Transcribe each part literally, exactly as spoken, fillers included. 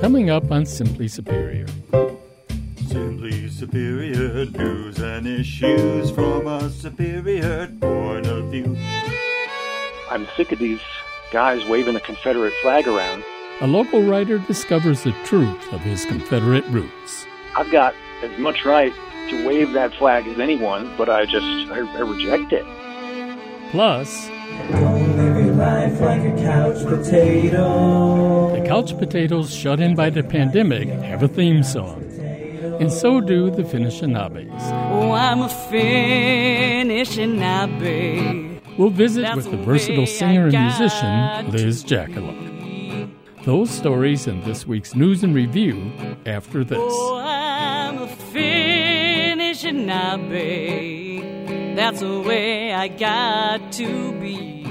coming up on Simply Superior. Simply Superior, news and issues from a superior point of view. I'm sick of these guys waving the Confederate flag around. A local writer discovers the truth of his Confederate roots. I've got as much right to wave that flag as anyone, but I just, I, I reject it. Plus, don't live your life like a couch potato. The Couch Potatoes, shut in by the pandemic, have a theme song. And so do the Finishinabes. Oh, I'm a Finishinabe. We'll visit That's with the the versatile way singer I and musician, got Liz Jackaluk. Those stories and this week's news and review after this. Oh, I'm a Finishinabe. That's the way I got to be.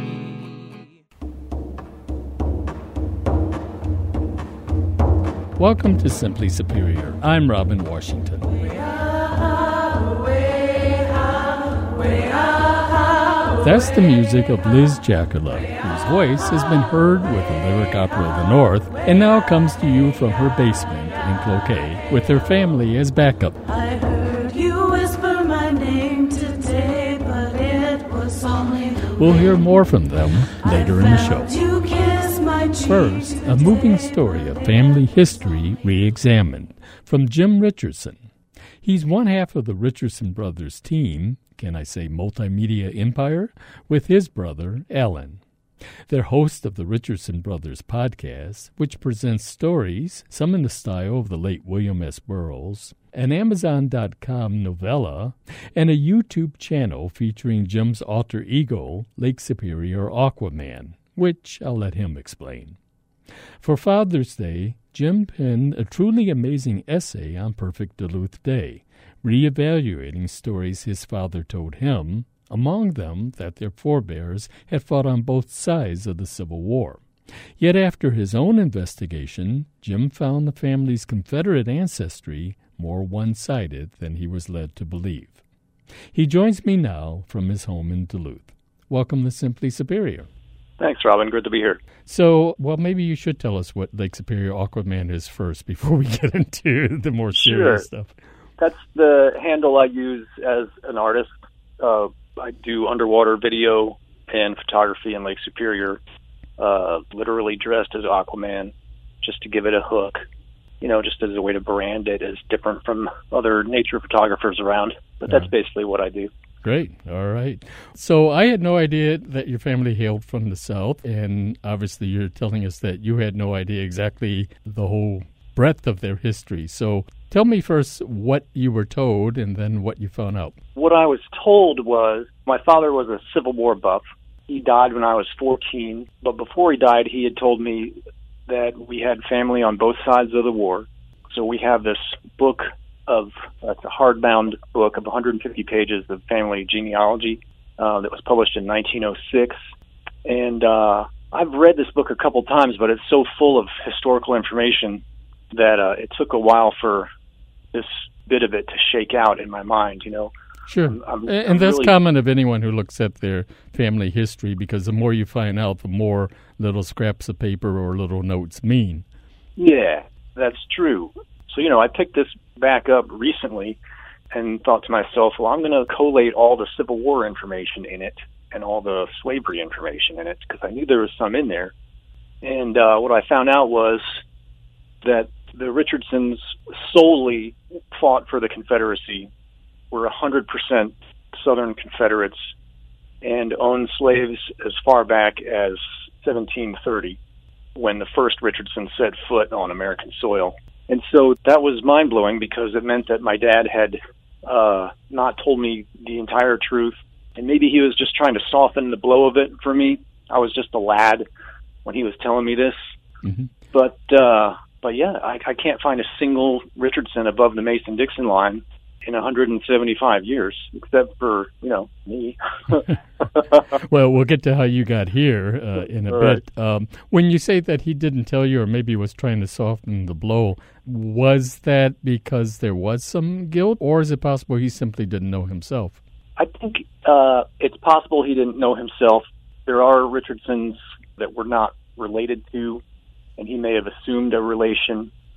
Welcome to Simply Superior. I'm Robin Washington. That's the music of Liz Jackaluk, whose voice has been heard with the Lyric Opera of the North and now comes to you from her basement in Cloquet with her family as backup. I heard you whisper my name today, but it was only the We'll hear more from them later in the show. you kiss my cheek. First, a moving story of family history re-examined from Jim Richardson. He's one half of the Richardson Brothers team, can I say multimedia empire, with his brother, Alan. They're host of the Richardson Brothers podcast, which presents stories, some in the style of the late William S. Burroughs, an Amazon dot com novella, and a YouTube channel featuring Jim's alter ego, Lake Superior Aquaman, which I'll let him explain. For Father's Day, Jim penned a truly amazing essay on Perfect Duluth Day, reevaluating stories his father told him, among them that their forebears had fought on both sides of the Civil War. Yet after his own investigation, Jim found the family's Confederate ancestry more one-sided than he was led to believe. He joins me now from his home in Duluth. Welcome to Simply Superior. Thanks, Robin. Good to be here. So, well, maybe you should tell us what Lake Superior Aquaman is first before we get into the more serious Sure. stuff. That's the handle I use as an artist. Uh, I do underwater video and photography in Lake Superior, uh, literally dressed as Aquaman, just to give it a hook, you know, just as a way to brand it as different from other nature photographers around. But that's Yeah. basically what I do. Great. All right. So I had no idea that your family hailed from the South, and obviously you're telling us that you had no idea exactly the whole breadth of their history. So tell me first what you were told and then what you found out. What I was told was my father was a Civil War buff. He died when I was fourteen, but before he died, he had told me that we had family on both sides of the war. So we have this book of, uh, it's a hardbound book of one hundred fifty pages of family genealogy uh, that was published in nineteen oh six. And uh, I've read this book a couple times, but it's so full of historical information that uh, it took a while for this bit of it to shake out in my mind, you know. Sure. I'm, I'm, and I'm that's really... common of anyone who looks at their family history, because the more you find out, the more little scraps of paper or little notes mean. Yeah, that's true. So, you know, I picked this back up recently and thought to myself, well, I'm going to collate all the Civil War information in it and all the slavery information in it, because I knew there was some in there. And uh, what I found out was that the Richardsons solely fought for the Confederacy, were one hundred percent Southern Confederates, and owned slaves as far back as seventeen thirty, when the first Richardson set foot on American soil. And so that was mind-blowing, because it meant that my dad had uh, not told me the entire truth, and maybe he was just trying to soften the blow of it for me. I was just a lad when he was telling me this. Mm-hmm. But, uh, but yeah, I, I can't find a single Richardson above the Mason-Dixon line in one hundred seventy-five years, except for, you know, me. Well, we'll get to how you got here uh, in a Right. bit. Um, when you say that he didn't tell you, or maybe was trying to soften the blow, was that because there was some guilt, or is it possible he simply didn't know himself? I think uh, it's possible he didn't know himself. There are Richardsons that were not related to, and he may have assumed a relation.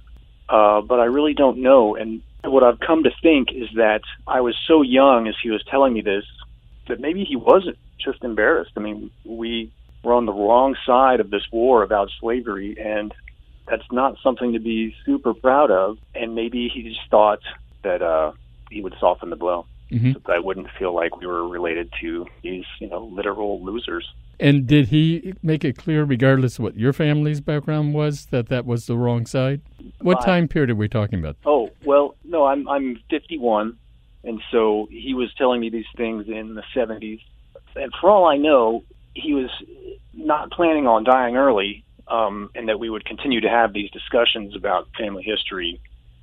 uh, but I really don't know. And what I've come to think is that I was so young as he was telling me this that maybe he wasn't just embarrassed. I mean, we were on the wrong side of this war about slavery, and that's not something to be super proud of. And maybe he just thought that uh, he would soften the blow, mm-hmm. so that I wouldn't feel like we were related to these, you know, literal losers. And did he make it clear, regardless of what your family's background was, that that was the wrong side? What uh, time period are we talking about? Oh, well, no, I'm I'm fifty-one, and so he was telling me these things in the seventies. And for all I know, he was not planning on dying early, um, and that we would continue to have these discussions about family history,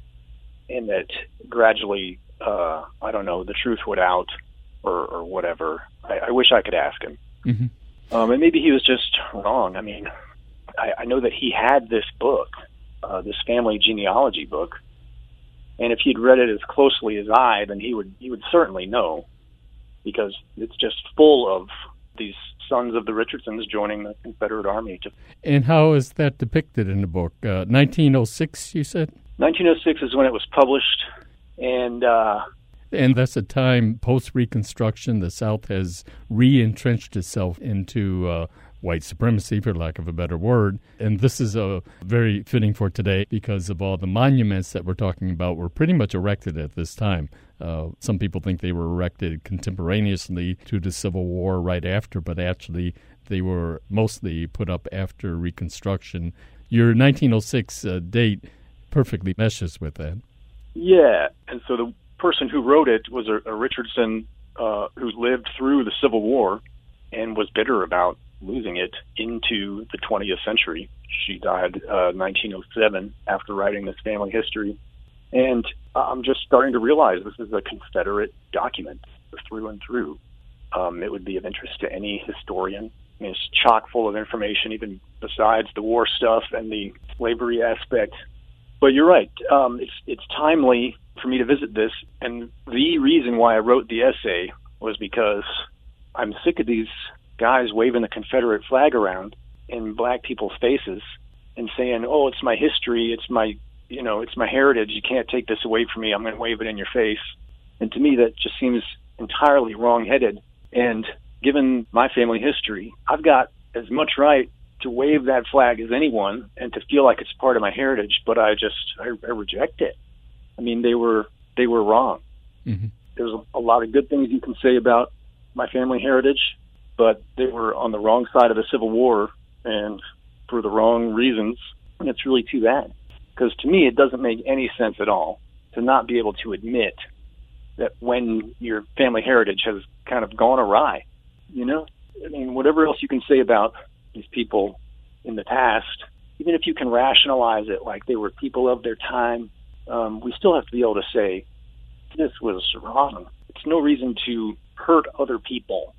and that gradually, uh, I don't know, the truth would out, or, or whatever. I, I wish I could ask him. Mm-hmm. Um, and maybe he was just wrong. I mean, I, I know that he had this book, uh, this family genealogy book, and if he'd read it as closely as I, then he would he would certainly know, because it's just full of these sons of the Richardsons joining the Confederate Army. And how is that depicted in the book? Uh, nineteen oh six, you said? nineteen oh six is when it was published, and... Uh, And that's a time post-Reconstruction. The South has re-entrenched itself into uh, white supremacy, for lack of a better word. And this is uh, very fitting for today because of all the monuments that we're talking about were pretty much erected at this time. Uh, some people think they were erected contemporaneously to the Civil War right after, but actually they were mostly put up after Reconstruction. Your nineteen oh six uh, date perfectly meshes with that. Yeah, and so the person who wrote it was a, a Richardson uh, who lived through the Civil War and was bitter about losing it into the twentieth century. She died uh, nineteen oh seven after writing this family history. And I'm just starting to realize this is a Confederate document through and through. Um, it would be of interest to any historian. I mean, it's chock full of information, even besides the war stuff and the slavery aspect. But you're right. Um, it's it's timely for me to visit this, and the reason why I wrote the essay was because I'm sick of these guys waving the Confederate flag around in black people's faces and saying, "Oh, it's my history, it's my, you know, it's my heritage. You can't take this away from me. I'm going to wave it in your face." And to me, that just seems entirely wrong-headed. And given my family history, I've got as much right to wave that flag as anyone and to feel like it's part of my heritage, but I just I, I reject it. I mean, they were they were wrong. Mm-hmm. There's a, a lot of good things you can say about my family heritage, but they were on the wrong side of the Civil War and for the wrong reasons, and it's really too bad. Because to me, it doesn't make any sense at all to not be able to admit that when your family heritage has kind of gone awry, you know? I mean, whatever else you can say about these people in the past, even if you can rationalize it like they were people of their time, um, we still have to be able to say, this was wrong. It's no reason to hurt other people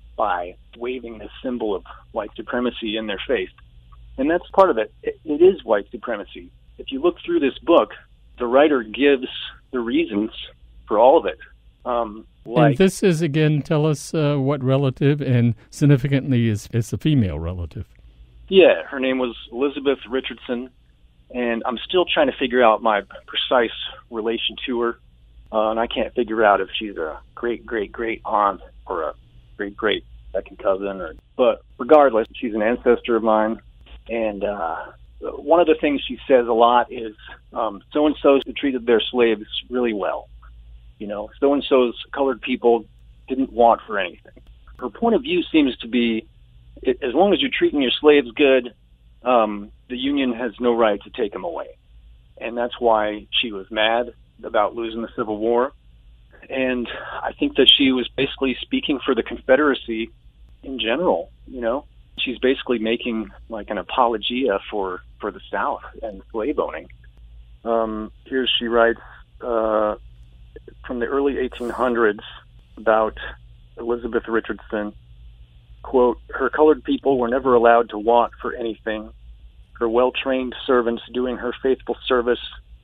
by waving this symbol of white supremacy in their face. And that's part of it. It, it is white supremacy. If you look through this book, the writer gives the reasons for all of it. Um, like, and this is, again, tell us uh, what relative, and significantly is it's a female relative. Yeah, her name was Elizabeth Richardson, and I'm still trying to figure out my precise relation to her, uh, and I can't figure out if she's a great-great-great aunt or a great-great second cousin. Or, but regardless, she's an ancestor of mine, and uh, one of the things she says a lot is um, so-and-so treated their slaves really well. You know, so-and-so's colored people didn't want for anything. Her point of view seems to be, it, as long as you're treating your slaves good, um, the Union has no right to take them away. And that's why she was mad about losing the Civil War. And I think that she was basically speaking for the Confederacy in general, you know. She's basically making like an apologia for, for the South and slave owning. Um, here she writes uh, from the early eighteen hundreds about Elizabeth Richardson, quote, "Her colored people were never allowed to want for anything, her well-trained servants doing her faithful service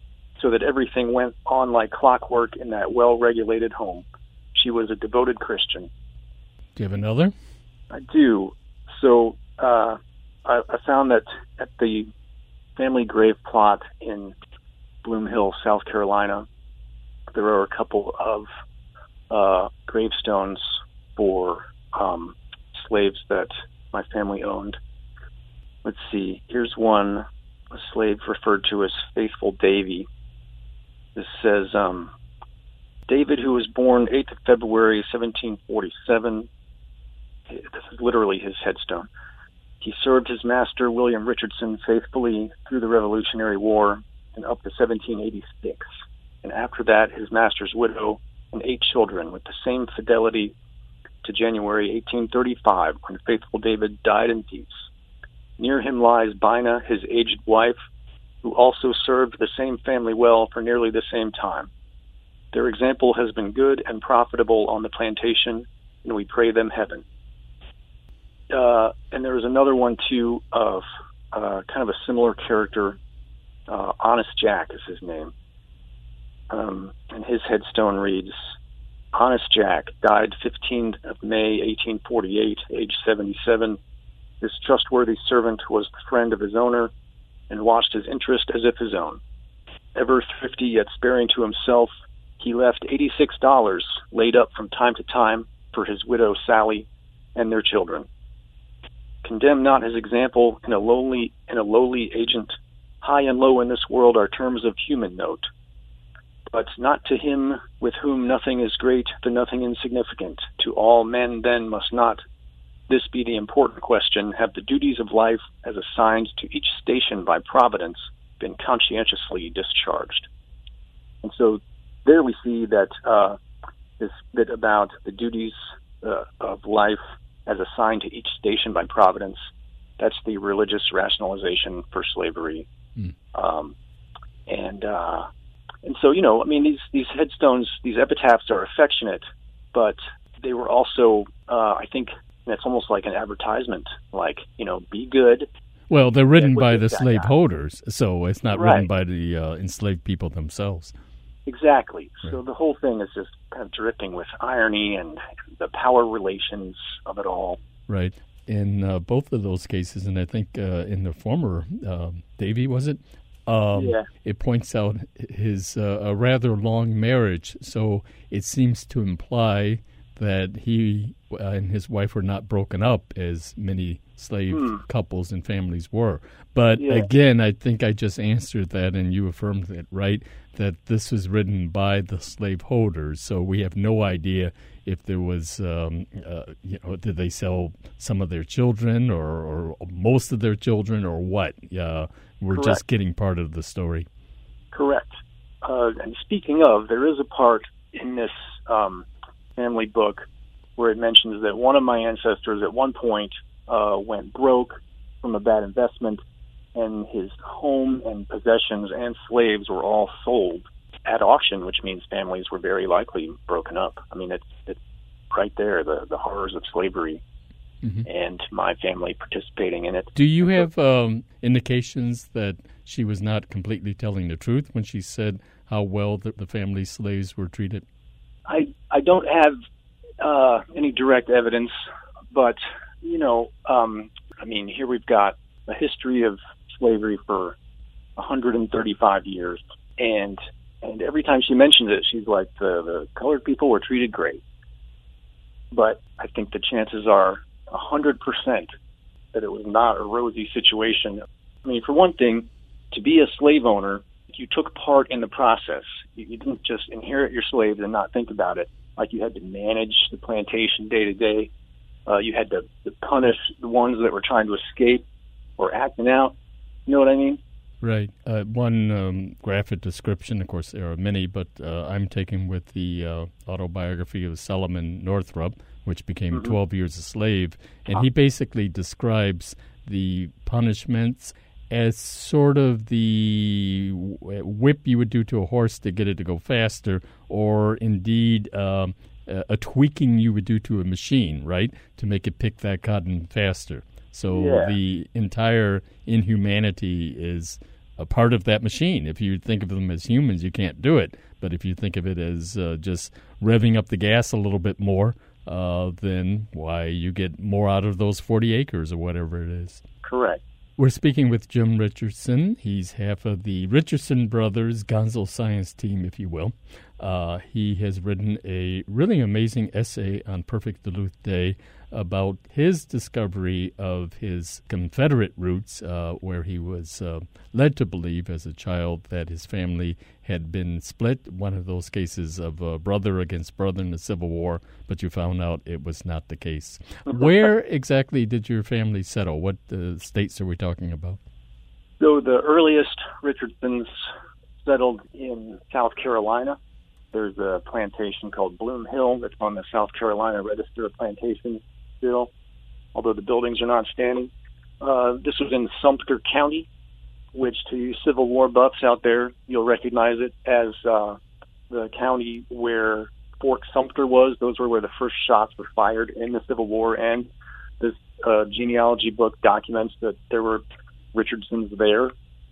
so that everything went on like clockwork in that well-regulated home. She was a devoted Christian." Do you have another? I do. So uh, I, I found that at the family grave plot in Bloom Hill, South Carolina. There are a couple of uh, gravestones for um, slaves that my family owned. Let's see. Here's one, a slave referred to as Faithful Davy. This says, um, David, who was born eighth of February, seventeen forty-seven. This is literally his headstone. He served his master, William Richardson, faithfully through the Revolutionary War and up to seventeen eighty-six. And after that, his master's widow and eight children with the same fidelity to January eighteen thirty-five, when Faithful David died in peace. Near him lies Bina, his aged wife, who also served the same family well for nearly the same time. Their example has been good and profitable on the plantation, and we pray them heaven. Uh, and there is another one, too, of uh, kind of a similar character. Uh, Honest Jack is his name. Um, and his headstone reads, Honest Jack died fifteenth of May, eighteen forty-eight, age seventy-seven. This trustworthy servant was the friend of his owner and watched his interest as if his own. Ever thrifty yet sparing to himself, he left eighty-six dollars laid up from time to time for his widow Sally and their children. Condemn not his example in a lowly in a lowly agent. High and low in this world are terms of human note. But not to him with whom nothing is great, the nothing insignificant. To all men then must not, this be the important question, have the duties of life as assigned to each station by Providence been conscientiously discharged. And so there we see that uh, this bit about the duties uh, of life as assigned to each station by Providence. That's the religious rationalization for slavery. Mm. Um, and uh, and so, you know, I mean, these, these headstones, these epitaphs are affectionate, but they were also, uh, I think, it's almost like an advertisement, like, you know, be good. Well, they're written by the slaveholders, so it's not right. written by the uh, enslaved people themselves. Exactly. Right. So the whole thing is just kind of dripping with irony and the power relations of it all. Right. In uh, both of those cases, and I think uh, in the former, uh, Davy, was it? Um, yeah. It points out his uh, a rather long marriage, so it seems to imply that he uh, and his wife were not broken up as many slave hmm. couples and families were. But yeah. again, I think I just answered that, and you affirmed it, right? That this was written by the slaveholders, so we have no idea if there was, um, uh, you know, did they sell some of their children or, or most of their children or what? Uh, we're Correct. just getting part of the story. Correct. Uh, and speaking of, there is a part in this um, family book where it mentions that one of my ancestors at one point uh, went broke from a bad investment, and his home and possessions and slaves were all sold at auction, which means families were very likely broken up. I mean, it's, it's right there, the, the horrors of slavery, mm-hmm. and my family participating in it. Do you have um, indications that she was not completely telling the truth when she said how well the, the family slaves were treated? I, I don't have uh, any direct evidence, but, you know, um, I mean, here we've got a history of slavery for one hundred thirty-five years, and and every time she mentions it, she's like, the, the colored people were treated great. But I think the chances are one hundred percent that it was not a rosy situation. I mean, for one thing, to be a slave owner, you took part in the process. You, you didn't just inherit your slaves and not think about it. Like, you had to manage the plantation day to day. Uh, you had to, to punish the ones that were trying to escape or acting out. You know what I mean? Right. Uh, one um, graphic description, of course, there are many, but uh, I'm taken with the uh, autobiography of Solomon Northup, which became mm-hmm. twelve years a slave. And he basically describes the punishments as sort of the whip you would do to a horse to get it to go faster, or indeed um, a, a tweaking you would do to a machine, right, to make it pick that cotton faster. So yeah. the entire inhumanity is a part of that machine. If you think of them as humans, you can't do it. But if you think of it as uh, just revving up the gas a little bit more, uh, then why, you get more out of those forty acres or whatever it is. Correct. We're speaking with Jim Richardson. He's half of the Richardson Brothers Gonzo Science team, if you will. Uh, he has written a really amazing essay on Perfect Duluth Day about his discovery of his Confederate roots, uh, where he was uh, led to believe as a child that his family had been split, one of those cases of uh, brother against brother in the Civil War, but you found out it was not the case. Where exactly did your family settle? What uh, states are we talking about? So the earliest Richardsons settled in South Carolina. There's a plantation called Bloom Hill that's on the South Carolina Register of Plantations still, although the buildings are not standing. Uh, this was in Sumter County, which to you Civil War buffs out there, you'll recognize it as uh, the county where Fort Sumter was. Those were where the first shots were fired in the Civil War, and this uh, genealogy book documents that there were Richardsons there.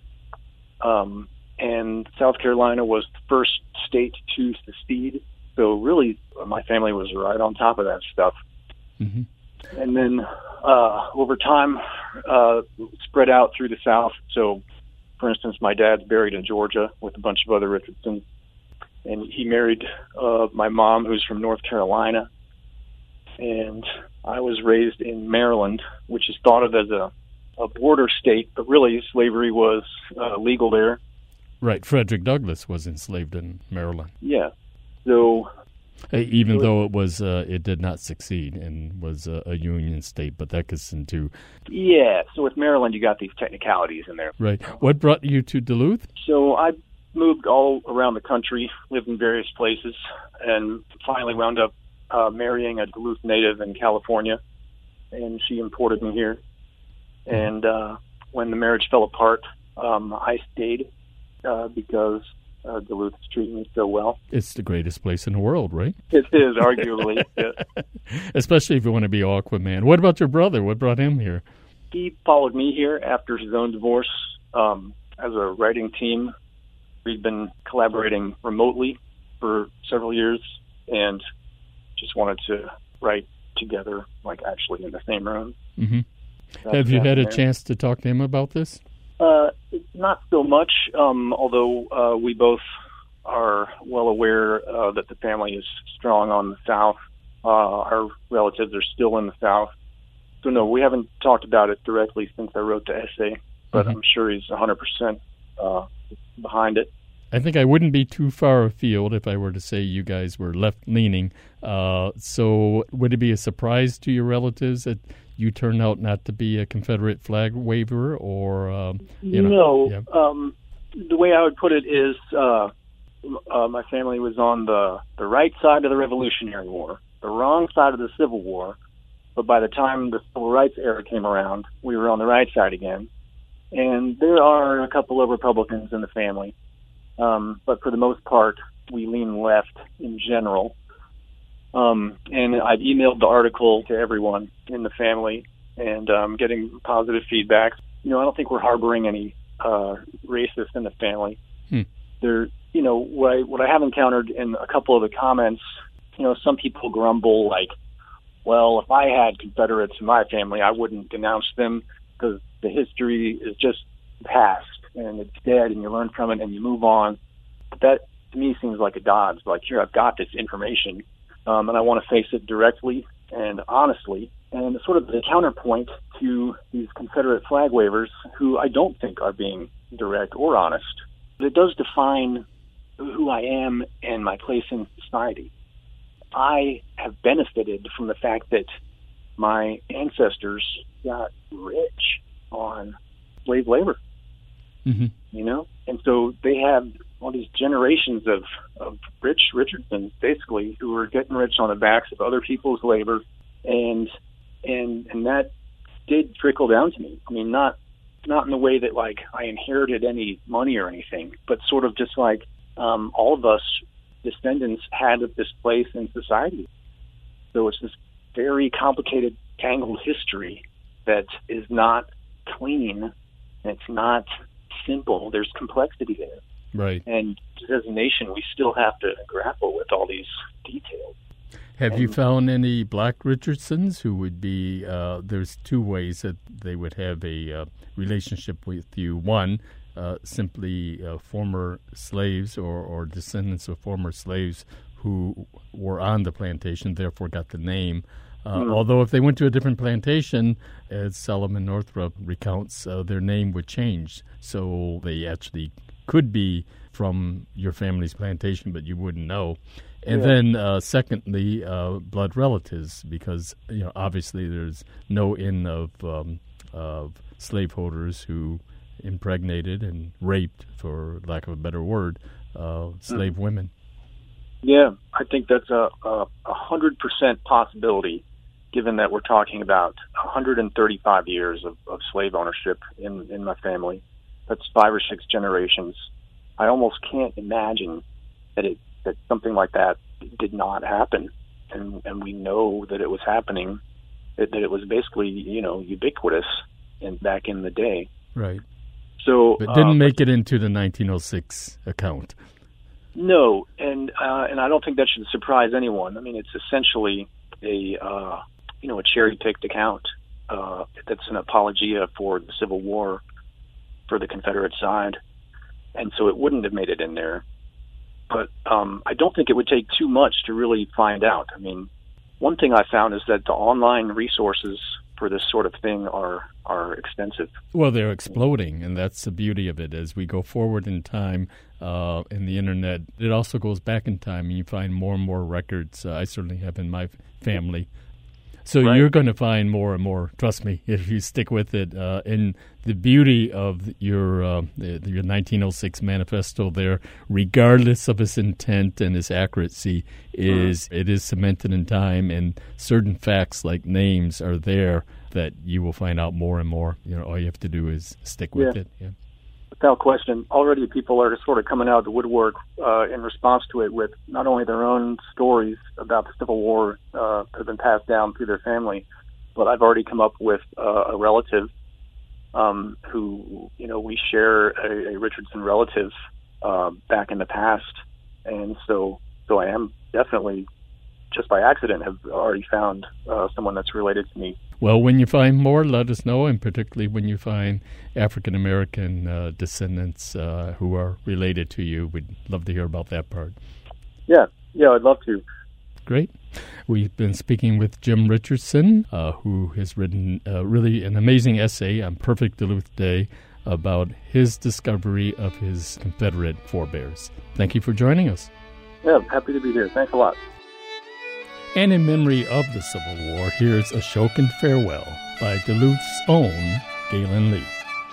Um, and South Carolina was the first state to secede, so really my family was right on top of that stuff. Mm-hmm. And then uh, over time, uh, spread out through the South. So, for instance, my dad's buried in Georgia with a bunch of other Richardsons, and he married uh, my mom, who's from North Carolina. And I was raised in Maryland, which is thought of as a, a border state, but really slavery was uh, legal there. Right. Frederick Douglass was enslaved in Maryland. Yeah. So... Even though it was, uh, it did not succeed and was a, a union state, but that gets into... Yeah, so with Maryland, you got these technicalities in there. Right. What brought you to Duluth? So I moved all around the country, lived in various places, and finally wound up uh, marrying a Duluth native in California, and she imported me here. And uh, when the marriage fell apart, um, I stayed uh, because... Uh, Duluth is treating me so well. It's the greatest place in the world, right? It is, arguably. Yeah. Especially if you want to be Aquaman. What about your brother? What brought him here? He followed me here after his own divorce. Um, as a writing team, we've been collaborating remotely for several years and just wanted to write together, like actually in the same room. Mm-hmm. Have you had a chance to talk to him about this? Uh, not so much, um, although uh, we both are well aware uh, that the family is strong on the South. Uh, our relatives are still in the South. So, no, we haven't talked about it directly since I wrote the essay, but mm-hmm. I'm sure he's one hundred percent uh, behind it. I think I wouldn't be too far afield if I were to say you guys were left-leaning. Uh, so would it be a surprise to your relatives that you turned out not to be a Confederate flag waver, or um, you know? No. Yeah. Um, the way I would put it is, uh, uh, my family was on the the right side of the Revolutionary War, the wrong side of the Civil War. But by the time the Civil Rights era came around, we were on the right side again. And there are a couple of Republicans in the family, um, but for the most part, we lean left in general. Um, and I've emailed the article to everyone in the family, and um, getting positive feedback. You know, I don't think we're harboring any uh, racists in the family. Hmm. There, you know, what I, what I have encountered in a couple of the comments, you know, some people grumble like, well, if I had Confederates in my family, I wouldn't denounce them because the history is just past and it's dead, and you learn from it and you move on. But that, to me, seems like a dodge. Like, here, I've got this information. Um, and I want to face it directly and honestly. And sort of the counterpoint to these Confederate flag wavers, who I don't think are being direct or honest. It does define who I am and my place in society. I have benefited from the fact that my ancestors got rich on slave labor, mm-hmm. you know? And so they have all these generations of, of rich Richardsons, basically, who were getting rich on the backs of other people's labor, and and and that did trickle down to me. I mean, not not in the way that, like, I inherited any money or anything, but sort of just like um, all of us descendants had this place in society. So it's this very complicated, tangled history that is not clean, and it's not simple. There's complexity there. Right. And as a nation, we still have to grapple with all these details. Have And you found any black Richardsons who would be, uh, there's two ways that they would have a uh, relationship with you. One, uh, simply uh, former slaves or, or descendants of former slaves who were on the plantation, therefore got the name. Uh, Mm. Although if they went to a different plantation, as Solomon Northrop recounts, uh, their name would change. So they actually could be from your family's plantation, but you wouldn't know. And Yeah. then, uh, secondly, uh, blood relatives, because you know obviously there's no end of um, of slaveholders who impregnated and raped, for lack of a better word, uh, slave Mm. women. Yeah, I think that's a a a hundred percent possibility, given that we're talking about one hundred thirty-five years of, of slave ownership in in my family. That's five or six generations. I almost can't imagine that it that something like that did not happen, and and we know that it was happening, that, that it was basically you know ubiquitous in back in the day. Right. So, But didn't uh, make it into the nineteen oh six account. No, and uh, and I don't think that should surprise anyone. I mean, it's essentially a uh, you know a cherry-picked account uh, that's an apologia for the Civil War for the Confederate side, and so it wouldn't have made it in there. But um, I don't think it would take too much to really find out. I mean, one thing I found is that the online resources for this sort of thing are are extensive. Well, they're exploding, and that's the beauty of it. As we go forward in time uh, in the Internet, it also goes back in time, and you find more and more records. Uh, I certainly have in my family. So Right. you're going to find more and more, trust me, if you stick with it. Uh, and the beauty of your uh, your nineteen oh six manifesto there, regardless of its intent and its accuracy, is it is cemented in time, and certain facts like names are there that you will find out more and more. You know, all you have to do is stick with Yeah. it. Yeah. Without question, already people are sort of coming out of the woodwork uh, in response to it with not only their own stories about the Civil War uh, that have been passed down through their family, but I've already come up with uh, a relative um, who, you know, we share a, a Richardson relative uh, back in the past, and so so I am definitely, just by accident, have already found uh, someone that's related to me. Well, when you find more, let us know, and particularly when you find African-American uh, descendants uh, who are related to you. We'd love to hear about that part. Yeah, yeah, I'd love to. Great. We've been speaking with Jim Richardson, uh, who has written uh, really an amazing essay on Perfect Duluth Day about his discovery of his Confederate forebears. Thank you for joining us. Yeah, happy to be here. Thanks a lot. And in memory of the Civil War, here's Ashokan Farewell by Duluth's own Galen Lee.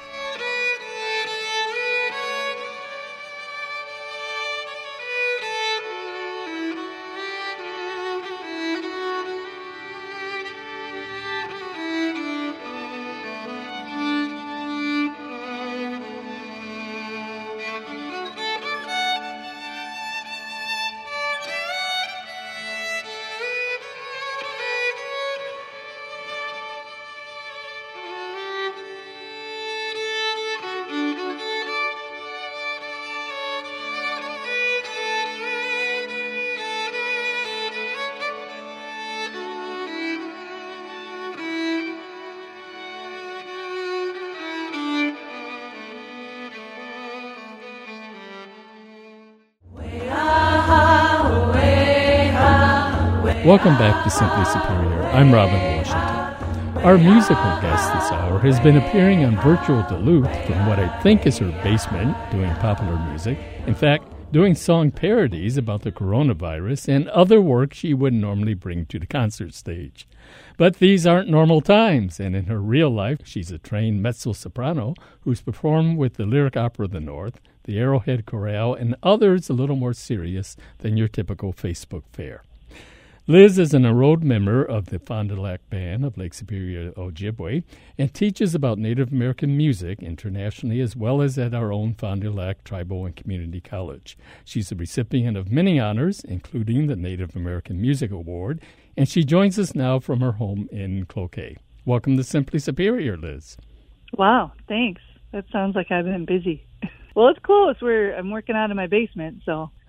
Welcome back to Simply Superior. I'm Robin Washington. Our musical guest this hour has been appearing on Virtual Duluth from what I think is her basement, doing popular music. In fact, doing song parodies about the coronavirus and other work she wouldn't normally bring to the concert stage. But these aren't normal times, and in her real life, she's a trained mezzo-soprano who's performed with the Lyric Opera of the North, the Arrowhead Chorale, and others a little more serious than your typical Facebook fare. Liz is an enrolled member of the Fond du Lac Band of Lake Superior, Ojibwe, and teaches about Native American music internationally as well as at our own Fond du Lac Tribal and Community College. She's a recipient of many honors, including the Native American Music Award, and she joins us now from her home in Cloquet. Welcome to Simply Superior, Liz. Wow, thanks. That sounds like I've been busy. Well, it's close. We're I'm working out of my basement, so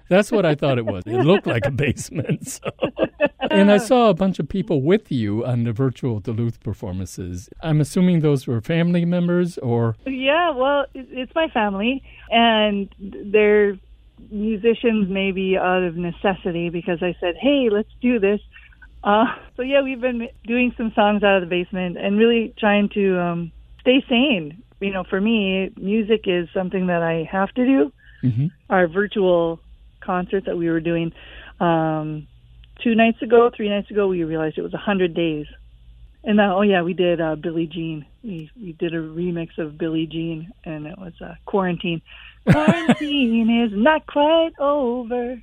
That's what I thought it was. It looked like a basement. So. And I saw a bunch of people with you on the virtual Duluth performances. I'm assuming those were family members or... Yeah, well, it's my family, and they're musicians maybe out of necessity because I said, hey, let's do this. Uh, so, yeah, we've been doing some songs out of the basement and really trying to um, stay sane. You know, for me, music is something that I have to do. Mm-hmm. Our virtual concert that we were doing um, two nights ago, three nights ago, we realized it was one hundred days. And now, oh, yeah, we did uh, Billie Jean. We, we did a remix of Billie Jean, and it was uh, Quarantine. Quarantine is not quite over.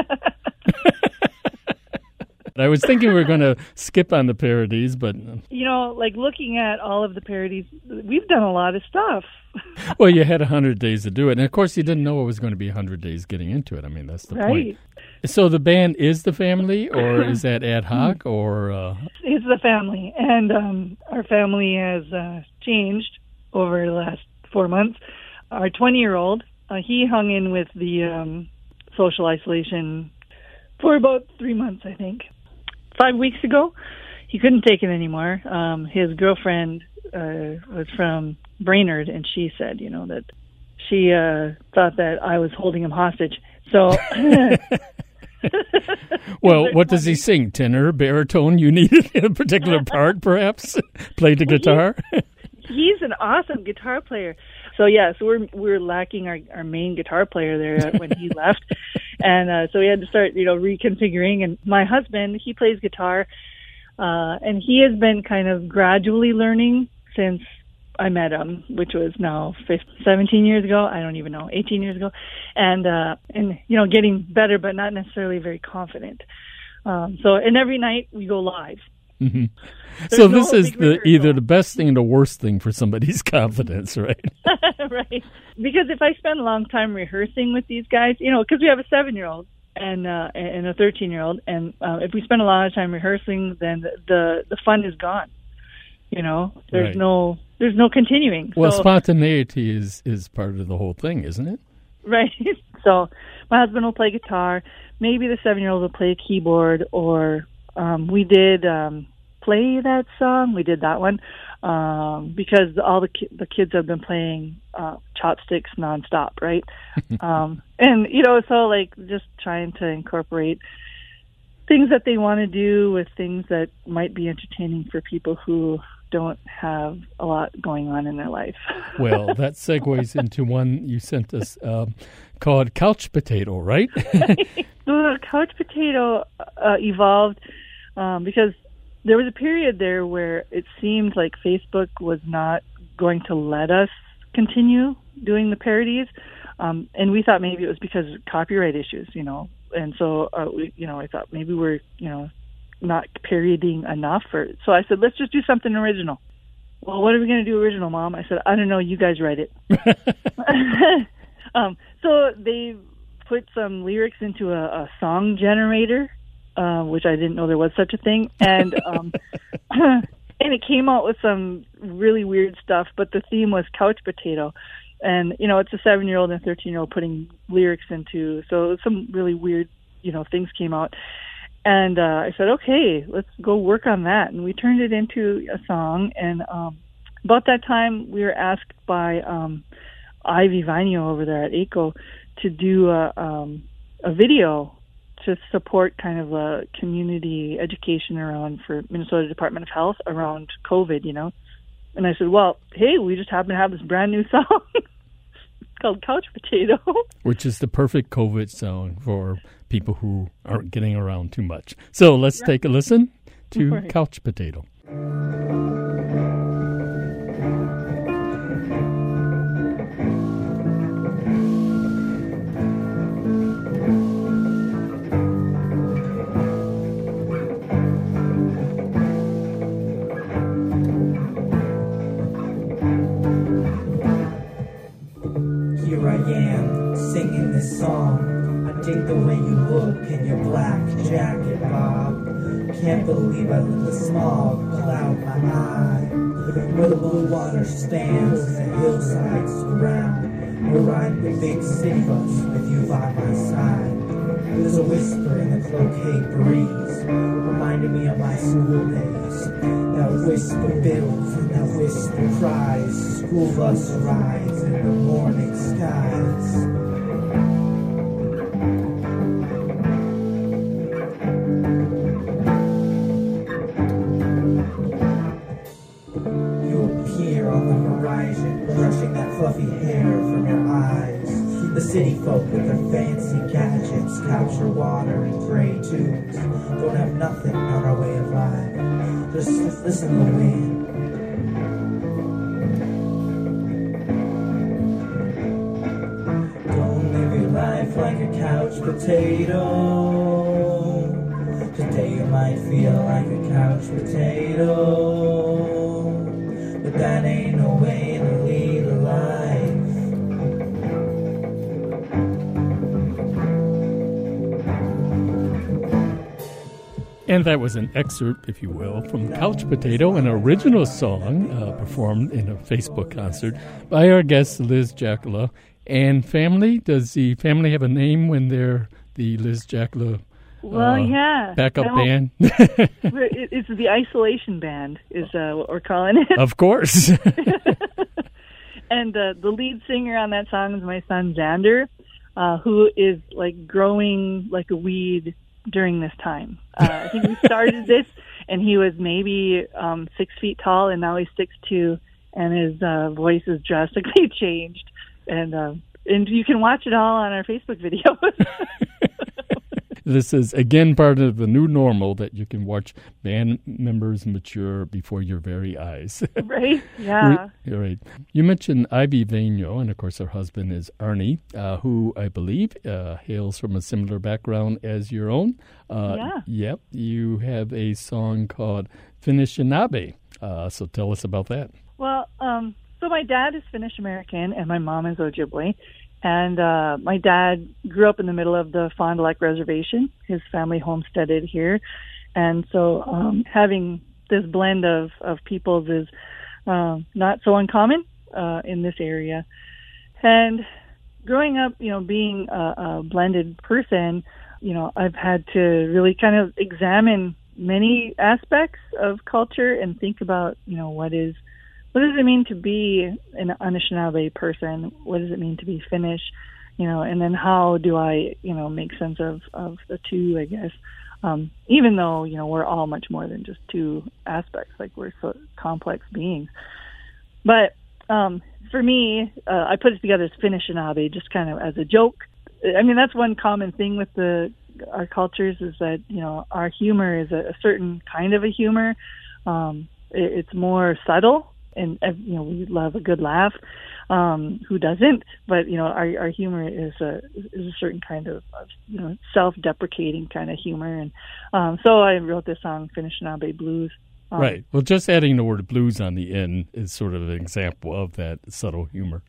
I was thinking we were going to skip on the parodies, but... You know, like looking at all of the parodies, we've done a lot of stuff. Well, you had one hundred days to do it. And, of course, you didn't know it was going to be one hundred days getting into it. I mean, that's the right. point. So the band is the family, or is that ad hoc, or... Uh... It's the family. And um, our family has uh, changed over the last four months. Our twenty-year-old, uh, he hung in with the um, social isolation for about three months, I think. Five weeks ago, he couldn't take it anymore. Um, his girlfriend uh, was from Brainerd, and she said, you know, that she uh, thought that I was holding him hostage. So, well, what does he sing? Tenor, baritone? You needed a particular part, perhaps? Play the guitar? He's, he's an awesome guitar player. So yeah, so we're we're lacking our, our main guitar player there when he left, and uh, so we had to start you know reconfiguring. And my husband, he plays guitar, uh, and he has been kind of gradually learning since I met him, which was now fifteen, seventeen years ago. I don't even know, eighteen years ago, and uh, and you know getting better, but not necessarily very confident. Um, so and every night we go live. Mm-hmm. So this no is the either the best thing or the worst thing for somebody's confidence, right? Right. Because if I spend a long time rehearsing with these guys, you know, because we have a seven-year-old and uh, and a thirteen-year-old, and uh, if we spend a lot of time rehearsing, then the the fun is gone. You know, there's right. no there's no continuing. Well, so, spontaneity is is part of the whole thing, isn't it? Right. So my husband will play guitar. Maybe the seven-year-old will play a keyboard, or um, we did. Um, play that song. We did that one um, because all the ki- the kids have been playing uh, chopsticks nonstop, right? um, and you know, so like just trying to incorporate things that they want to do with things that might be entertaining for people who don't have a lot going on in their life. Well, that segues into one you sent us uh, called Couch Potato, right? The Couch Potato uh, evolved um, because there was a period there where it seemed like Facebook was not going to let us continue doing the parodies, um, and we thought maybe it was because of copyright issues, you know. And so, uh, we, you know, I thought maybe we're, you know, not parodying enough. Or so I said, let's just do something original. Well, what are we going to do original, Mom? I said, I don't know. You guys write it. um, so they put some lyrics into a, a song generator. Uh, which I didn't know there was such a thing, and um, and it came out with some really weird stuff. But the theme was couch potato, and you know it's a seven-year-old and a thirteen-year-old putting lyrics into. So some really weird, you know, things came out, and uh, I said, okay, let's go work on that, and we turned it into a song. And um, about that time, we were asked by um, Ivy Vinio over there at A C O to do a, um, a video to support kind of a community education around for Minnesota Department of Health around COVID, you know. And I said, well, hey, we just happen to have this brand new song called Couch Potato. Which is the perfect COVID song for people who aren't getting around too much. So let's right. take a listen to right. Couch Potato. Singing this song, I dig the way you look in your black jacket, Bob. Can't believe I let the smog cloud my eye. Where the blue water stands and the hillsides surround. We're riding the big city bus with you by my side. There's a whisper in the cloquet breeze, reminding me of my school days. That whisper builds and that whisper cries. School bus rides in the morning skies. You appear on the horizon, brushing that fluffy hair from your eyes. The city folk with their fancy gadgets capture water in gray tubes. Don't have nothing on our way of life. Just, just listen to the wind. Don't live your life like a couch potato. Today you might feel like a couch potato, but that ain't no way to lead a life. And that was an excerpt, if you will, from Couch Potato, an original song uh, performed in a Facebook concert by our guest, Liz Jackola. And family, does the family have a name when they're the Liz Jackola Well, uh, yeah. backup band? it, it's the Isolation Band is uh, what we're calling it. Of course. And uh, the lead singer on that song is my son, Xander, uh, who is like growing like a weed during this time. Uh, I think we started this, and he was maybe um, six feet tall, and now he's six two, and his uh, voice has drastically changed. And uh, and you can watch it all on our Facebook videos. This is, again, part of the new normal that you can watch band members mature before your very eyes. Right? Yeah. Right. You mentioned Ivy Vaino, and of course her husband is Arnie, uh, who I believe uh, hails from a similar background as your own. Uh, yeah. Yep. You have a song called Finnish-Nabe. Uh, so tell us about that. Well, um, so my dad is Finnish-American, and my mom is Ojibwe. And uh, my dad grew up in the middle of the Fond du Lac Reservation. His family homesteaded here. And so um, having this blend of, of peoples is uh, not so uncommon uh, in this area. And growing up, you know, being a, a blended person, you know, I've had to really kind of examine many aspects of culture and think about, you know, what is What does it mean to be an Anishinaabe person? What does it mean to be Finnish? You know, and then how do I, you know, make sense of, of the two, I guess, um, even though, you know, we're all much more than just two aspects, like we're so complex beings. But um, for me, uh, I put it together as Finnish-Nabe just kind of as a joke. I mean, that's one common thing with the our cultures is that, you know, our humor is a, a certain kind of a humor. Um, it, it's more subtle. And, you know, we love a good laugh. Um, who doesn't? But, you know, our, our humor is a is a certain kind of, of you know, self-deprecating kind of humor. And um, so I wrote this song, Finnish-Nabe Blues. Um, right. Well, just adding the word blues on the end is sort of an example of that subtle humor.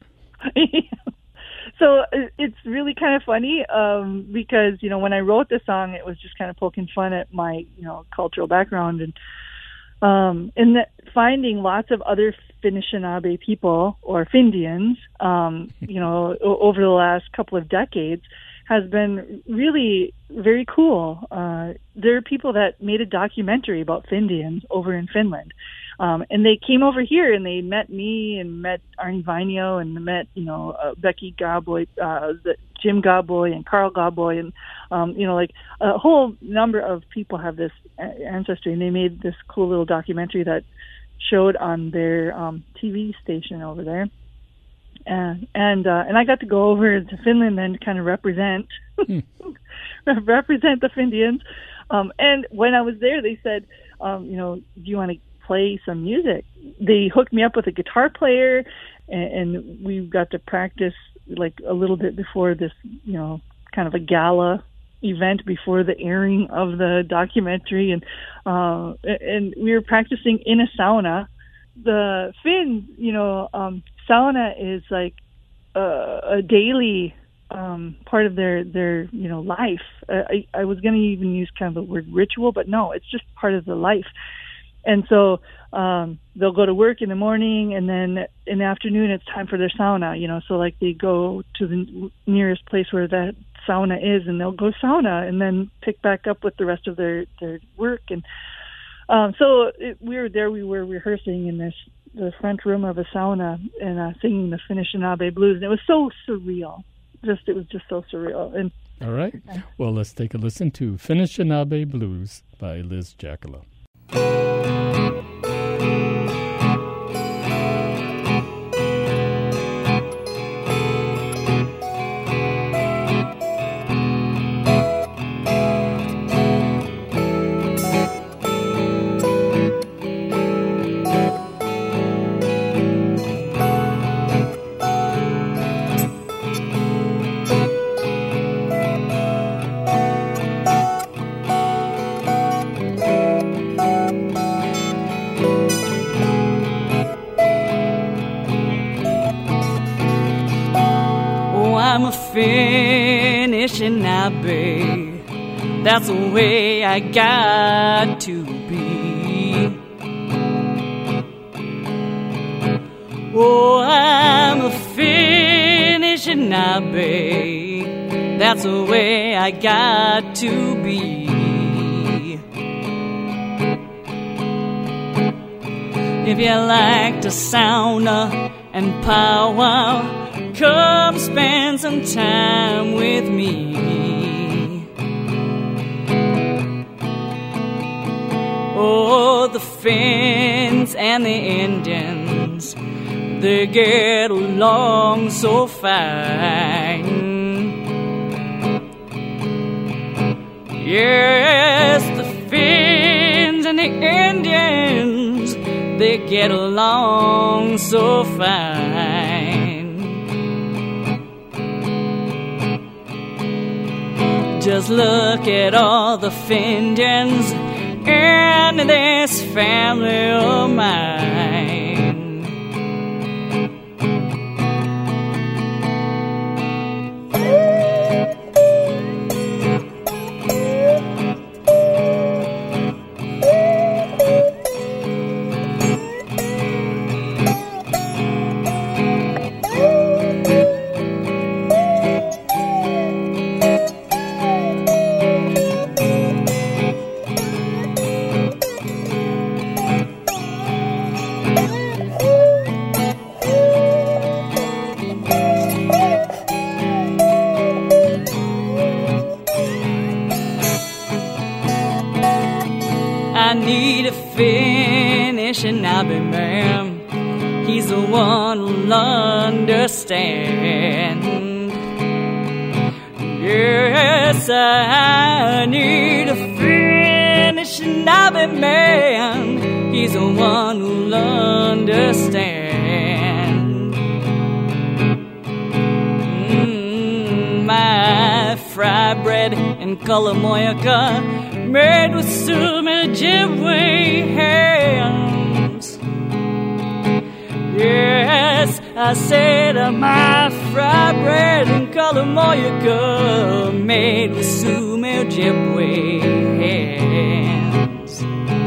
So it's really kind of funny um, because, you know, when I wrote this song, it was just kind of poking fun at my, you know, cultural background and Um, and that finding lots of other Finnish-Nabe people or Findians, um, you know, o- over the last couple of decades has been really very cool. Uh, there are people that made a documentary about Findians over in Finland. Um, and they came over here and they met me and met Arnie Vaino and met, you know, uh, Becky Gaboy, uh, the, Jim Gaboy and Carl Gaboy. And, um, you know, like a whole number of people have this ancestry. And they made this cool little documentary that showed on their um, T V station over there. And and, uh, and I got to go over to Finland and kind of represent hmm. represent the Findians. Um, and when I was there, they said, um, you know, do you want to play some music? They hooked me up with a guitar player, and, and we got to practice like a little bit before this, you know, kind of a gala event before the airing of the documentary, and uh, and we were practicing in a sauna. The Finns, you know, um, sauna is like a, a daily um, part of their their you know life. Uh, I I was going to even use kind of the word ritual, but no, it's just part of the life. And so um, they'll go to work in the morning, and then in the afternoon it's time for their sauna, you know. So like they go to the nearest place where that sauna is, and they'll go sauna and then pick back up with the rest of their, their work. And um, so it, we were there, we were rehearsing in this the front room of a sauna and uh, singing the Finnish-Nabe blues. And it was so surreal. Just It was just so surreal. And all right. Well, let's take a listen to Finnish-Nabe Blues by Liz Jacala. Finnish-Nabe, that's the way I got to be. Oh, I'm a Finnish-Nabe, that's the way I got to be. If you like to sauna and powwow, come spend some time with me. Oh, the Finns and the Indians, they get along so fine. Yes, the Finns and the Indians, they get along so fine. Just look at all the Finns in this family of mine. I need a Finnish-Nabe man, he's the one who'll understand. Yes, I need a Finnish-Nabe man, he's the one who'll understand. Mm, my fried bread in Kalamoyaka, made with some Ojibwe hands. Yes, I said uh, my fried bread in Kalamoyaka, made with some Ojibwe hands.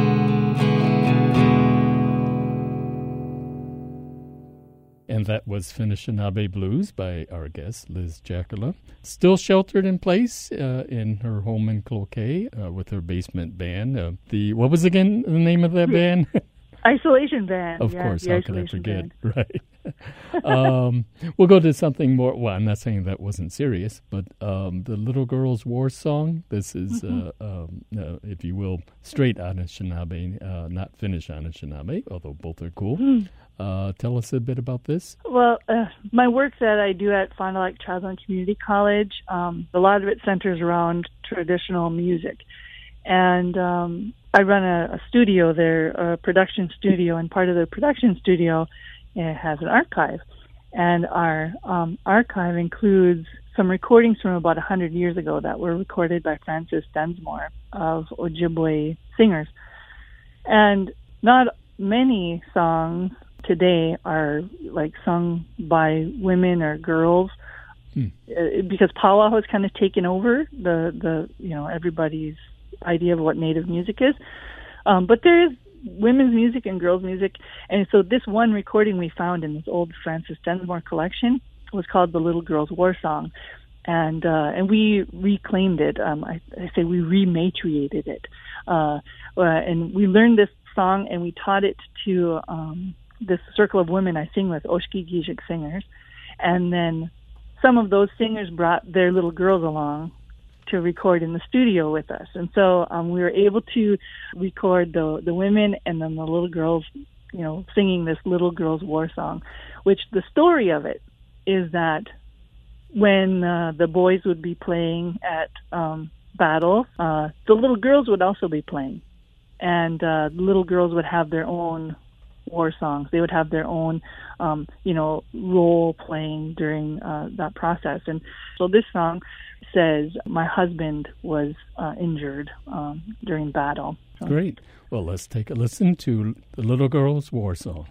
And that was Finnish-Nabe Blues by our guest, Liz Jacala. Still sheltered in place uh, in her home in Cloquet uh, with her basement band. Uh, the What was again the name of that band? Isolation Band. Of yeah, course, the how could I Isolation forget? Band. Right. um, we'll go to something more. Well, I'm not saying that wasn't serious, but um, the Little Girls War Song. This is, mm-hmm. uh, um, uh, if you will, straight Anishinaabe, uh, not Finnish Anishinaabe, although both are cool. Mm. Uh, tell us a bit about this. Well, uh, my work that I do at Fond du Lac Traveling Community College, um, a lot of it centers around traditional music. And um, I run a, a studio there, a production studio, and part of the production studio it has an archive. And our um, archive includes some recordings from about one hundred years ago that were recorded by Francis Densmore of Ojibwe singers. And not many songs today are like sung by women or girls hmm. uh, because powwow has kind of taken over the, the you know everybody's idea of what Native music is. Um, but there is women's music and girls' music. And so this one recording we found in this old Francis Densmore collection was called The Little Girls' War Song. And uh, and we reclaimed it. Um, I, I say we rematriated it. Uh, uh, and we learned this song and we taught it to um, this circle of women I sing with, Oshki Gizik singers. And then some of those singers brought their little girls along to record in the studio with us. And so um, we were able to record the the women and then the little girls, you know, singing this Little Girls' War Song, which the story of it is that when uh, the boys would be playing at um, battle, uh, the little girls would also be playing. And uh, the little girls would have their own war songs. They would have their own, um, you know, role playing during uh, that process. And so this song says, my husband was uh, injured um, during battle. So. Great. Well, let's take a listen to The Little Girls' War Song.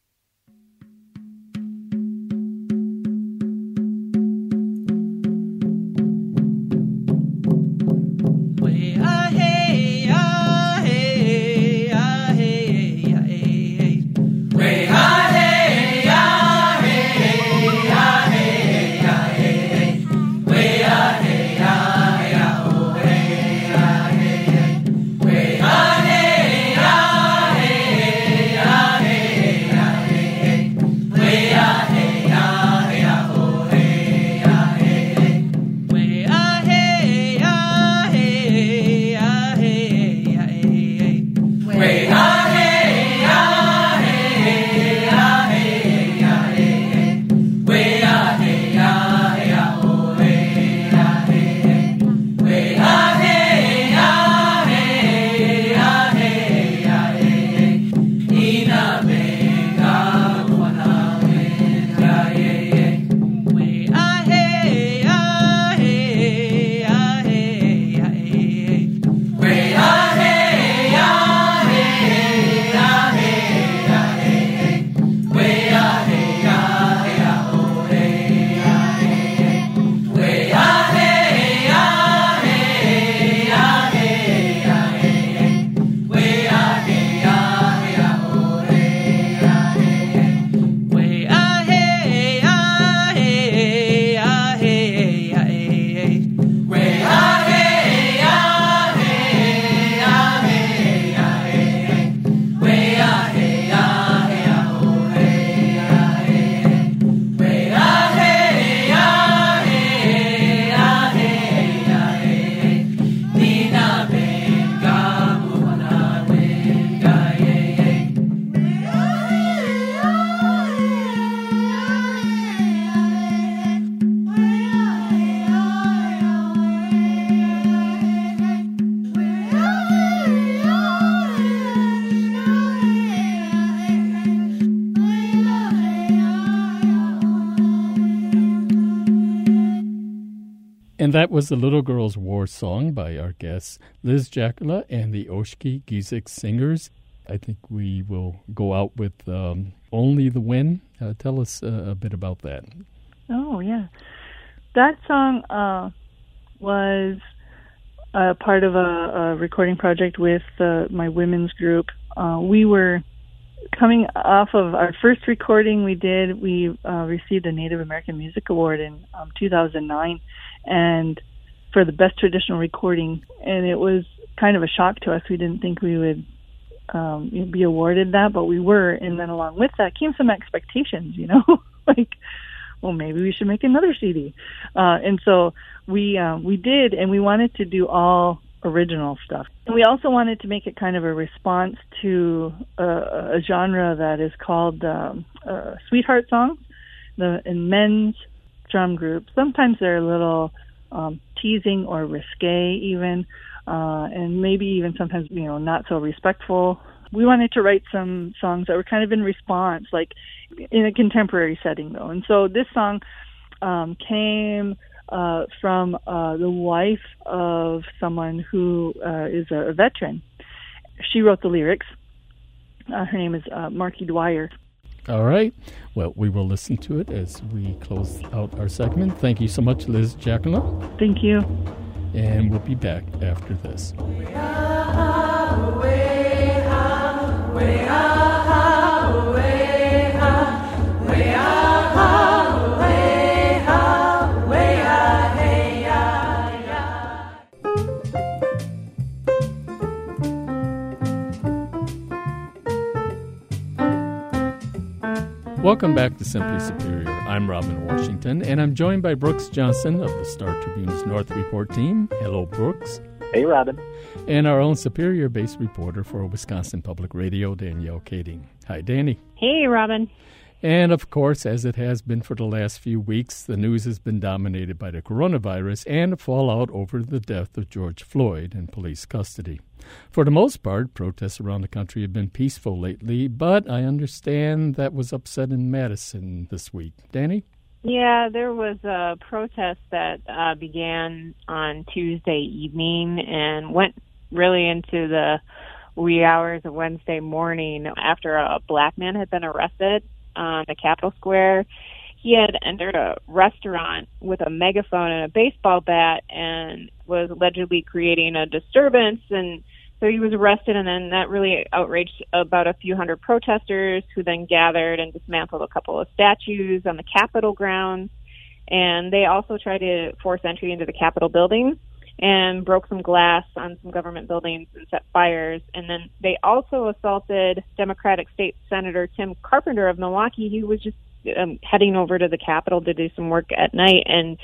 And that was The Little Girls' War Song by our guests Liz Jackola and the Oshki Gizik Singers. I think we will go out with um, Only the Wind. Uh, tell us uh, a bit about that. Oh, yeah. That song uh, was uh, part of a, a recording project with uh, my women's group. Uh, we were coming off of our first recording we did. We uh, received a Native American Music Award in um, two thousand nine, and for the best traditional recording. And it was kind of a shock to us. We didn't think we would um, be awarded that, but we were. And then along with that came some expectations, you know, like, well, maybe we should make another C D. Uh, and so we uh, we did, and we wanted to do all original stuff. And we also wanted to make it kind of a response to a, a genre that is called um, uh, sweetheart songs. The in men's drum groups, sometimes they're a little um, teasing or risque even, uh, and maybe even sometimes, you know, not so respectful. We wanted to write some songs that were kind of in response, like in a contemporary setting, though. And so this song um, came uh, from uh, the wife of someone who uh, is a, a veteran. She wrote the lyrics. Uh, her name is uh, Marky Dwyer. All right. Well, we will listen to it as we close out our segment. Thank you so much, Liz Jackola. Thank you. And we'll be back after this. Way high, way high. Welcome back to Simply Superior. I'm Robin Washington, and I'm joined by Brooks Johnson of the Star Tribune's North Report team. Hello, Brooks. Hey, Robin. And our own Superior-based reporter for Wisconsin Public Radio, Danielle Kading. Hi, Danny. Hey, Robin. And, of course, as it has been for the last few weeks, the news has been dominated by the coronavirus and the fallout over the death of George Floyd in police custody. For the most part, protests around the country have been peaceful lately, but I understand that was upset in Madison this week. Danny? Yeah, there was a protest that uh, began on Tuesday evening and went really into the wee hours of Wednesday morning after a black man had been arrested on the Capitol Square. He had entered a restaurant with a megaphone and a baseball bat and was allegedly creating a disturbance, and so he was arrested, and then that really outraged about a few hundred protesters who then gathered and dismantled a couple of statues on the Capitol grounds, and they also tried to force entry into the Capitol building and broke some glass on some government buildings and set fires. And then they also assaulted Democratic State Senator Tim Carpenter of Milwaukee. He was just um, heading over to the Capitol to do some work at night, and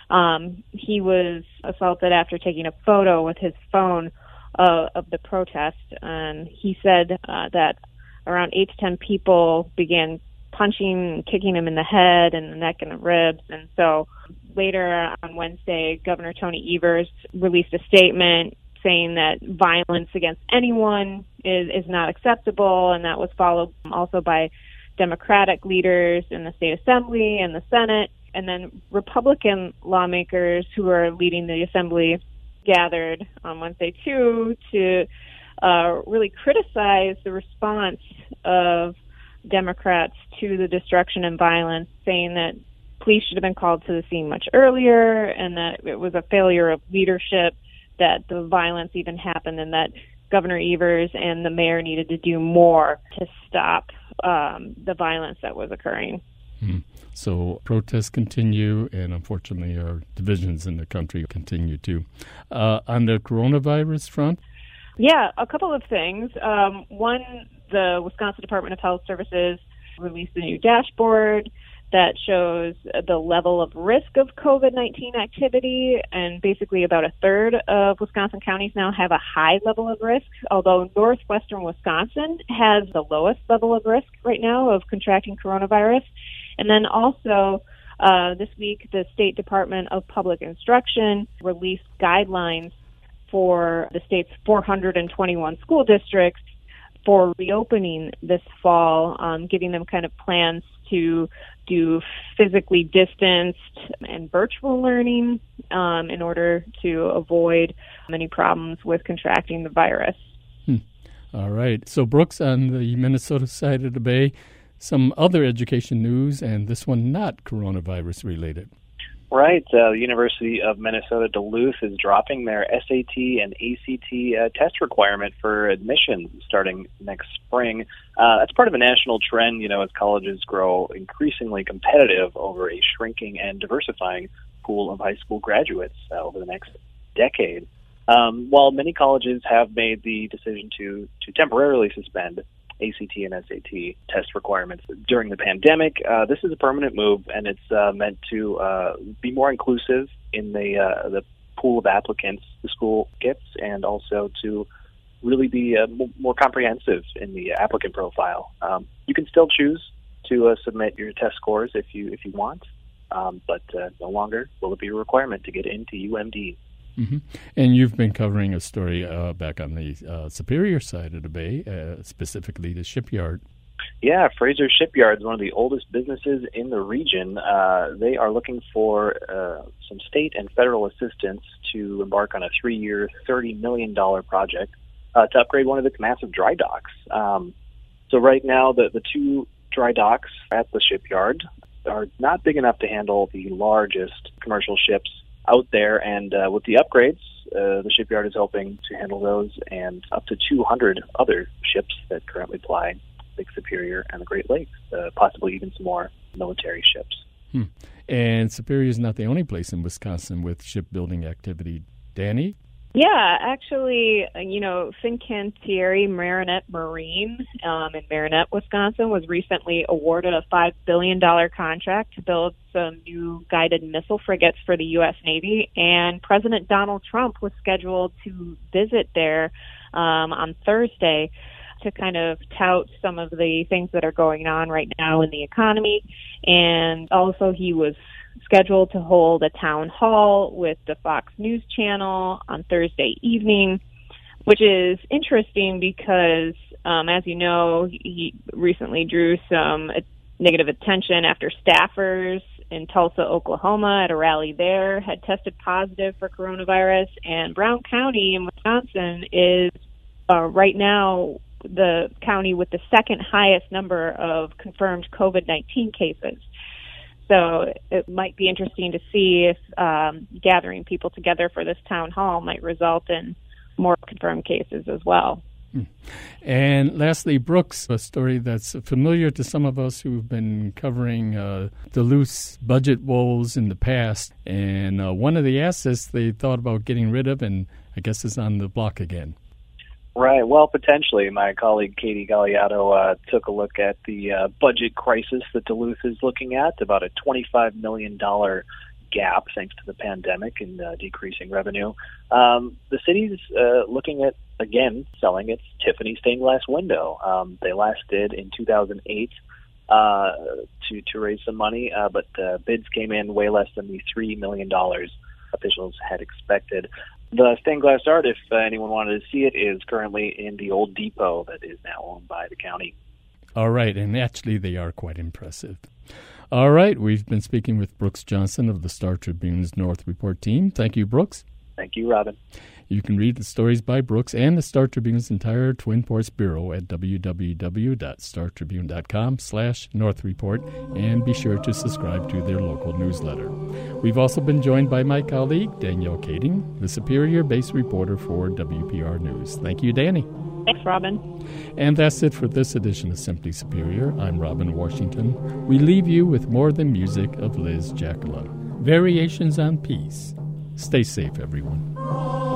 um, he was assaulted after taking a photo with his phone uh, of the protest. And he said uh, that around eight to ten people began punching and kicking him in the head and the neck and the ribs. And so later on Wednesday, Governor Tony Evers released a statement saying that violence against anyone is, is not acceptable, and that was followed also by Democratic leaders in the state assembly and the Senate, and then Republican lawmakers who are leading the assembly gathered on Wednesday too to uh, really criticize the response of Democrats to the destruction and violence, saying that police should have been called to the scene much earlier and that it was a failure of leadership that the violence even happened, and that Governor Evers and the mayor needed to do more to stop um, the violence that was occurring. Hmm. So protests continue, and unfortunately our divisions in the country continue too. Uh, on the coronavirus front? Yeah, a couple of things. Um, one, the Wisconsin Department of Health Services released a new dashboard that shows the level of risk of COVID nineteen activity, and basically about a third of Wisconsin counties now have a high level of risk, although northwestern Wisconsin has the lowest level of risk right now of contracting coronavirus. And then also uh, this week, the State Department of Public Instruction released guidelines for the state's four hundred twenty-one school districts for reopening this fall, um, giving them kind of plans to do physically distanced and virtual learning um, in order to avoid any problems with contracting the virus. Hmm. All right. So, Brooks, on the Minnesota side of the Bay, some other education news, and this one not coronavirus related. Right. Uh, the University of Minnesota Duluth is dropping their S A T and A C T uh, test requirement for admission starting next spring. Uh, that's part of a national trend, you know, as colleges grow increasingly competitive over a shrinking and diversifying pool of high school graduates uh, over the next decade. Um, while many colleges have made the decision to, to temporarily suspend A C T and S A T test requirements during the pandemic, Uh, this is a permanent move, and it's uh, meant to uh, be more inclusive in the uh, the pool of applicants the school gets, and also to really be uh, m- more comprehensive in the applicant profile. Um, you can still choose to uh, submit your test scores if you if you want, um, but uh, no longer will it be a requirement to get into U M D. Mm-hmm. And you've been covering a story uh, back on the uh, Superior side of the Bay, uh, specifically the shipyard. Yeah, Fraser Shipyard is one of the oldest businesses in the region. Uh, they are looking for uh, some state and federal assistance to embark on a three-year, thirty million dollars project uh, to upgrade one of its massive dry docks. Um, so right now, the, the two dry docks at the shipyard are not big enough to handle the largest commercial ships out there, and uh, with the upgrades, uh, the shipyard is hoping to handle those and up to two hundred other ships that currently ply Lake Superior and the Great Lakes, uh, possibly even some more military ships. Hmm. And Superior is not the only place in Wisconsin with shipbuilding activity. Danny? Yeah, actually, you know, Fincantieri Marinette Marine um, in Marinette, Wisconsin, was recently awarded a five billion dollars contract to build some new guided missile frigates for the U S Navy, and President Donald Trump was scheduled to visit there um, on Thursday to kind of tout some of the things that are going on right now in the economy, and also he was scheduled to hold a town hall with the Fox News Channel on Thursday evening, which is interesting because, um, as you know, he recently drew some negative attention after staffers in Tulsa, Oklahoma, at a rally there had tested positive for coronavirus, and Brown County in Wisconsin is uh, right now the county with the second highest number of confirmed COVID nineteen cases. So it might be interesting to see if um, gathering people together for this town hall might result in more confirmed cases as well. And lastly, Brooks, a story that's familiar to some of us who've been covering uh, Duluth's budget woes in the past. And uh, one of the assets they thought about getting rid of, and I guess is on the block again. Right. Well, potentially. My colleague Katie Galliato uh, took a look at the uh, budget crisis that Duluth is looking at, about a twenty-five million dollars gap thanks to the pandemic and uh, decreasing revenue. Um, the city's uh, looking at, again, selling its Tiffany stained glass window. Um, they last did in two thousand eight uh, to, to raise some money, uh, but uh, bids came in way less than the three million dollars officials had expected. The stained glass art, if uh, anyone wanted to see it, is currently in the old depot that is now owned by the county. All right, and actually they are quite impressive. All right, we've been speaking with Brooks Johnson of the Star Tribune's North Report team. Thank you, Brooks. Thank you, Robin. You can read the stories by Brooks and the Star Tribune's entire Twin Ports Bureau at w w w dot star tribune dot com slash North Report, and be sure to subscribe to their local newsletter. We've also been joined by my colleague, Danielle Kading, the Superior Base reporter for W P R News. Thank you, Danny. Thanks, Robin. And that's it for this edition of Simply Superior. I'm Robin Washington. We leave you with more than music of Liz Jacquelin. Variations on Peace. Stay safe, everyone.